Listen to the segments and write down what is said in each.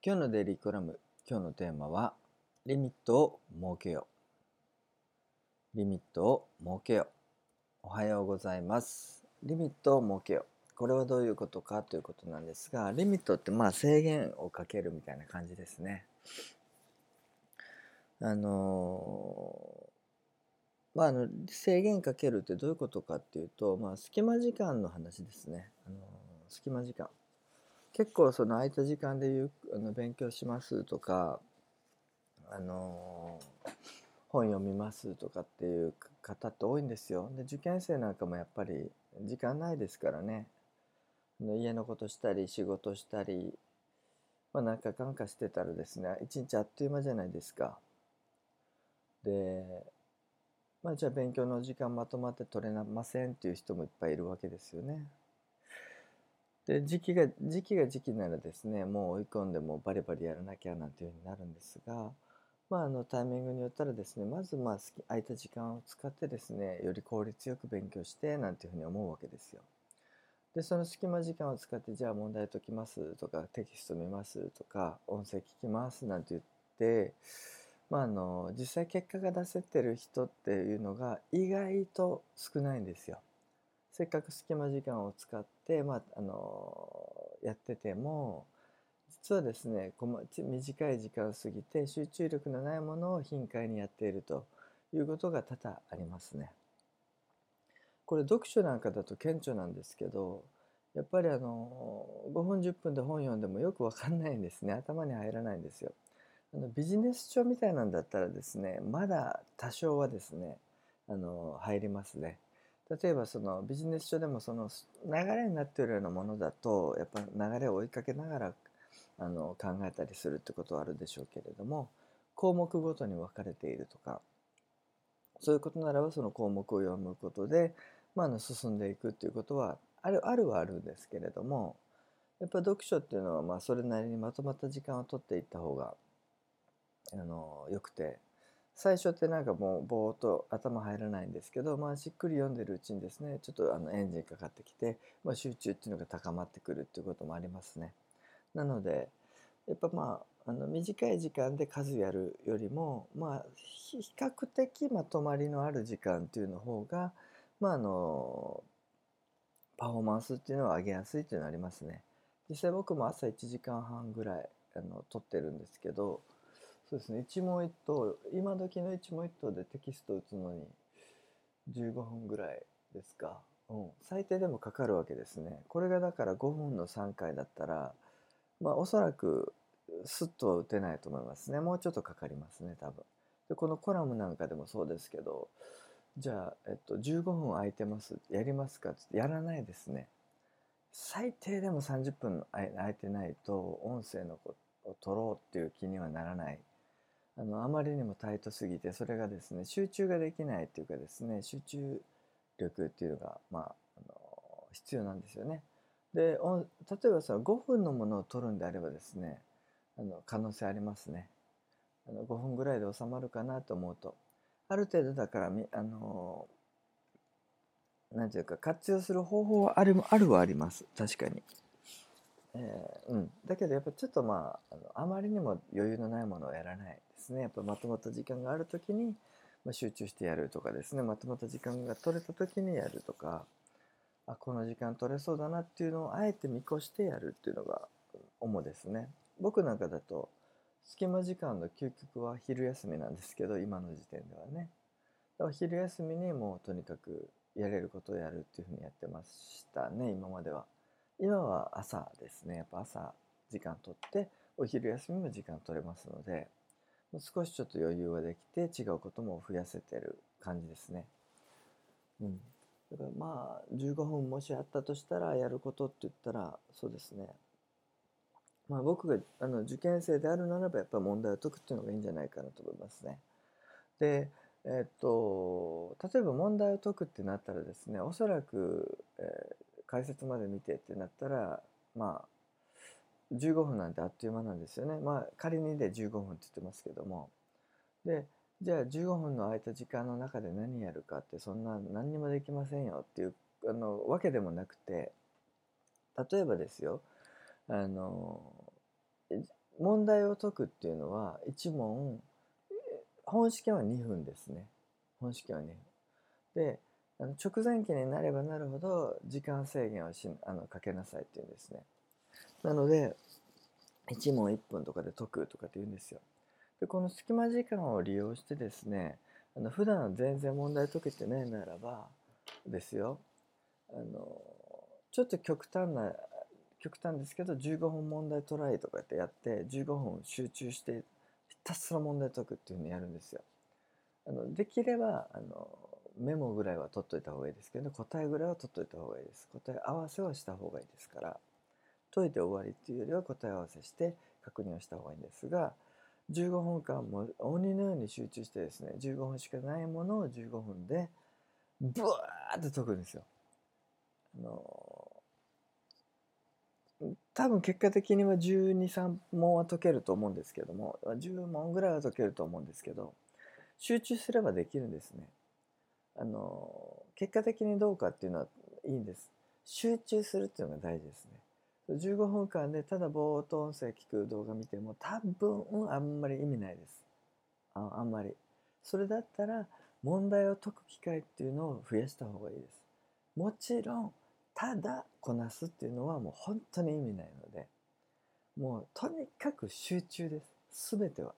今日のデイリーコラム、今日のテーマはリミットを設けよう。リミットを設けよう。おはようございます。リミットを設けよう。これはどういうことかということなんですが、リミットって制限をかけるみたいな感じですね。制限かけるってどういうことかっていうと、隙間時間の話ですね。隙間時間。結構その空いた時間で勉強しますとか、本読みますとかっていう方って多いんですよ。で、受験生なんかもやっぱり時間ないですからね。家のことしたり仕事したり、なんかかんかしてたらですね、一日あっという間じゃないですか。で、じゃあ勉強の時間まとまって取れませんっていう人もいっぱいいるわけですよね。で、時期ならですね、もう追い込んでもバリバリやらなきゃなんていう風になるんですが、タイミングによったらですね、まず空いた時間を使ってですね、より効率よく勉強してなんていうふうに思うわけですよ。で、その隙間時間を使って、じゃあ問題解きますとか、テキスト見ますとか、音声聞きますなんて言って、実際結果が出せてる人っていうのが意外と少ないんですよ。せっかく隙間時間を使って、やってても、実はですね、短い時間を過ぎて集中力のないものを頻回にやっているということが多々ありますね。これ読書なんかだと顕著なんですけど、やっぱり5分10分で本読んでもよくわかんないんですね。頭に入らないんですよ。ビジネス書みたいなんだったらですね、まだ多少はですね、入りますね。例えばそのビジネス書でもその流れになっているようなものだと、やっぱ流れを追いかけながら考えたりするってことはあるでしょうけれども、項目ごとに分かれているとか、そういうことならばその項目を読むことで、進んでいくっていうことはあるんですけれども、やっぱ読書っていうのはそれなりにまとまった時間を取っていった方がよくて、最初ってなんかもうぼーっと頭入らないんですけど、しっくり読んでるうちにですね、ちょっとエンジンかかってきて、集中っていうのが高まってくるっていうこともありますね。なのでやっぱ短い時間で数やるよりも比較的まとまりのある時間っていうの方がまああのパフォーマンスっていうのを上げやすいっていうのはありますね。実際僕も朝1時間半ぐらい取ってるんですけど、そうですね、一問一答、今時の一問一答でテキストを打つのに15分ぐらいですか。最低でもかかるわけですね。これがだから5分の3回だったら、おそらくスッとは打てないと思いますね。もうちょっとかかりますね、多分。で、このコラムなんかでもそうですけど、じゃあ、15分空いてます。やりますかってやらないですね。最低でも30分空いてないと、音声のを取ろうっていう気にはならない。あまりにもタイトすぎて、それがですね、集中ができないっていうかですね、集中力っていうのが、必要なんですよね。で、例えばその5分のものを取るんであればですね、可能性ありますね。5分ぐらいで収まるかなと思うと。ある程度だからなんていうか、活用する方法はあるはあります。確かに。だけどやっぱちょっとあまりにも余裕のないものをやらないですね。やっぱまとまった時間がある時に、集中してやるとかですね、まとまった時間が取れた時にやるとか、この時間取れそうだなっていうのをあえて見越してやるっていうのが主ですね。僕なんかだと隙間時間の究極は昼休みなんですけど、今の時点ではね。だから昼休みにもうとにかくやれることをやるっていうふうにやってましたね、今までは。今は朝ですね。やっぱ朝時間取って、お昼休みも時間取れますので、少しちょっと余裕ができて違うことも増やせてる感じですね。うん。だから15分もしあったとしたらやることって言ったら、そうですね。僕が受験生であるならばやっぱり問題を解くっていうのがいいんじゃないかなと思いますね。で、例えば問題を解くってなったらですね、おそらく、解説まで見てってなったら、15分なんてあっという間なんですよね。仮にで15分って言ってますけども。で、じゃあ15分の空いた時間の中で何やるかって、そんな何にもできませんよっていうわけでもなくて、例えばですよ、あの問題を解くっていうのは1問、本試験は2分ですね。本試験は2分。で、直前期になればなるほど時間制限をかけなさいっていうんですね。なので、1問1分とかで解くとかって言うんですよ。で、この隙間時間を利用してですね、普段全然問題解けてないならばですよ、あの、ちょっと極端ですけど、15分問題トライとかってやって、15分集中して、ひたすら問題解くっていうふうにやるんですよ。できれば、メモぐらいは取っといた方がいいですけど、答えぐらいは取っといた方がいいです。答え合わせはした方がいいですから、解いて終わりっていうよりは答え合わせして確認をした方がいいんですが、15分間も鬼のように集中してですね、15分しかないものを15分でブワーって解くんですよ。あの多分結果的には12、3問は解けると思うんですけども、10問ぐらいは解けると思うんですけど、集中すればできるんですね。結果的にどうかっていうのはいいんです。集中するっていうのが大事ですね。15分間でただぼーっと音声聞く動画見ても多分あんまり意味ないです。あんまり。それだったら問題を解く機会っていうのを増やした方がいいです。もちろん、ただこなすっていうのはもう本当に意味ないので、もうとにかく集中です。すべては。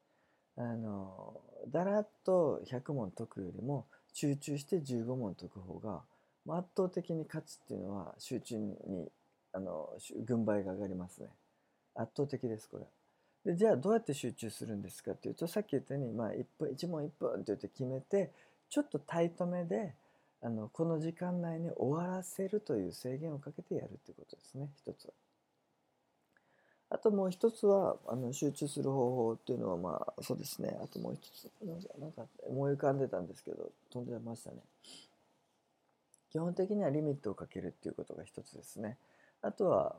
だらっと100問解くよりも集中して15問解く方が圧倒的に勝つっていうのは集中に軍配が上がりますね。圧倒的ですこれ。でじゃあどうやって集中するんですかっていうと、さっき言ったように、1問1分って言って決めて、ちょっとタイトめでこの時間内に終わらせるという制限をかけてやるっていうことですね、一つは。あともう一つは集中する方法っていうのはそうですね。あともう一つなんか思い浮かんでたんですけど飛んでましたね。基本的にはリミットをかけるっていうことが一つですね。あとは、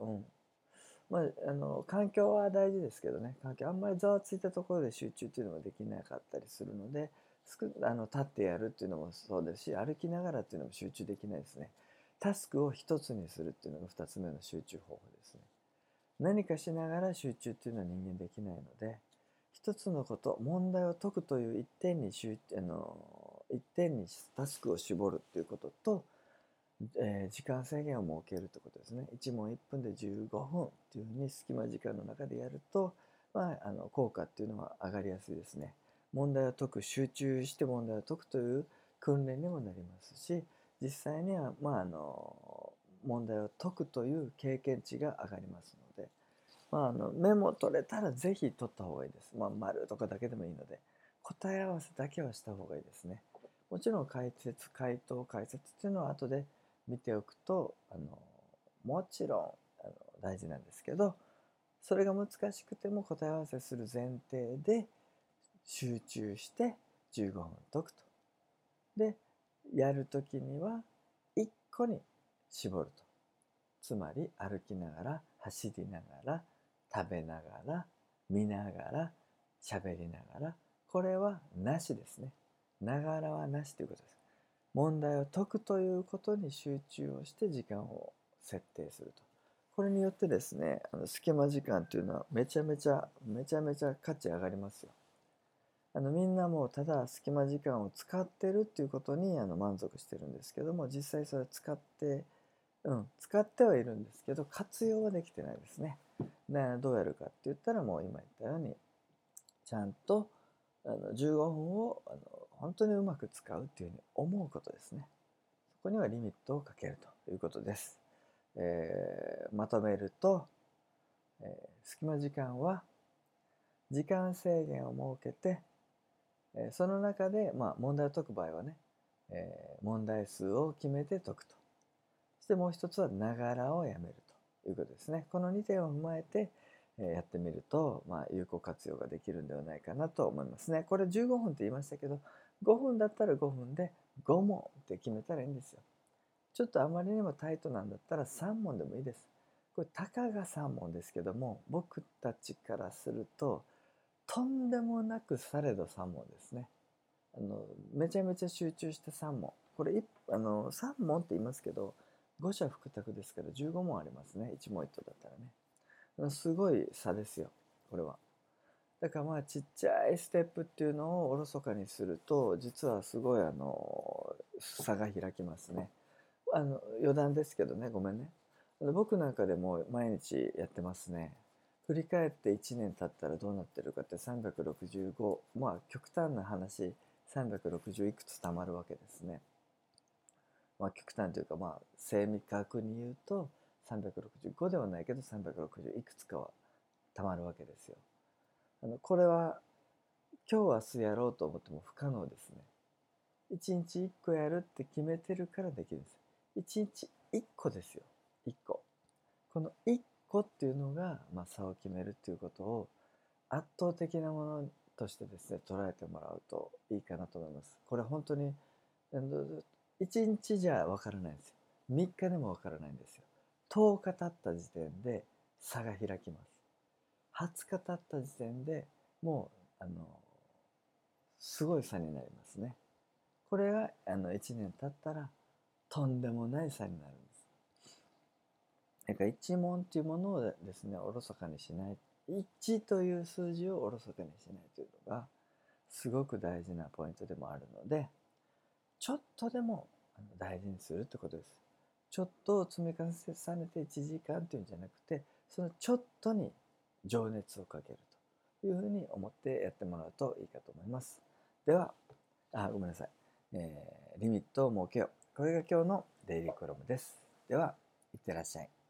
環境は大事ですけどね、環境あんまりざわついたところで集中っていうのもできなかったりするので、立ってやるっていうのもそうですし、歩きながらっていうのも集中できないですね。タスクを一つにするっていうのが二つ目の集中方法ですね。何かしながら集中っていうのは人間できないので、一つのこと、問題を解くという一点にタスクを絞るっていうことと、時間制限を設けるということですね。1問1分で15分っていうふうに隙間時間の中でやると、効果っていうのは上がりやすいですね。問題を解く、集中して問題を解くという訓練にもなりますし、実際には、問題を解くという経験値が上がりますので、メモ取れたらぜひ取った方がいいです。丸とかだけでもいいので、答え合わせだけはした方がいいですね。もちろん回答、解説っていうのは後で見ておくと、もちろん大事なんですけど、それが難しくても答え合わせする前提で集中して15分解くと。で、やるときには1個に絞ると。つまり歩きながら、走りながら、食べながら、見ながら、喋りながら、これはなしですね。ながらはなしということです。問題を解くということに集中をして時間を設定すると。これによってですね、隙間時間というのはめちゃめちゃ価値上がりますよ。みんなもうただ隙間時間を使ってるっていうことに満足してるんですけども、実際それ使ってはいるんですけど、活用はできてないですね。どうやるかって言ったら、もう今言ったように、ちゃんと15分を本当にうまく使うっていうふうに思うことですね。そこにはリミットをかけるということです。まとめると、隙間時間は時間制限を設けて、その中で、問題を解く場合はね、問題数を決めて解くと。そしてもう一つはながらをやめるということですね。この2点を踏まえてやってみると、有効活用ができるんではないかなと思いますね。これ15分って言いましたけど、5分だったら5分で5問って決めたらいいんですよ。ちょっとあまりにもタイトなんだったら3問でもいいです。これたかが3問ですけども、僕たちからするととんでもなくされど3問ですね。めちゃめちゃ集中して3問。これ3問って言いますけど、5者複択ですから15問ありますね。1問1答だったらね。すごい差ですよ。 これは。だからまあちっちゃいステップっていうのをおろそかにすると実はすごい差が開きますね。余談ですけどね、ごめんね。僕なんかでも毎日やってますね。振り返って1年経ったらどうなってるかって365、まあ極端な話、360いくつ貯まるわけですね。まあ極端というか、まあ正確に言うと365ではないけど360いくつかは貯まるわけですよ。これは今日明日やろうと思っても不可能ですね。1日1個やるって決めてるからできるんです。1日1個ですよ。1個。この1個っていうのが、まあ、差を決めるっていうことを圧倒的なものとしてですね、捉えてもらうといいかなと思います。これ本当に1日じゃわからないんですよ。3日でもわからないんですよ。10日経った時点で差が開きます。20日経った時点でもうすごい差になりますね。これが1年経ったらとんでもない差になるんです。だから一問っていうものをですね、おろそかにしない。1という数字をおろそかにしないというのがすごく大事なポイントでもあるので、ちょっとでも大事にするってことです。ちょっとを積み重ねて1時間っていうんじゃなくて、そのちょっとに情熱をかけるというふうに思ってやってもらうといいかと思います。では、ごめんなさい。リミットを設けよう。これが今日のデイリーコラムです。では、いってらっしゃい。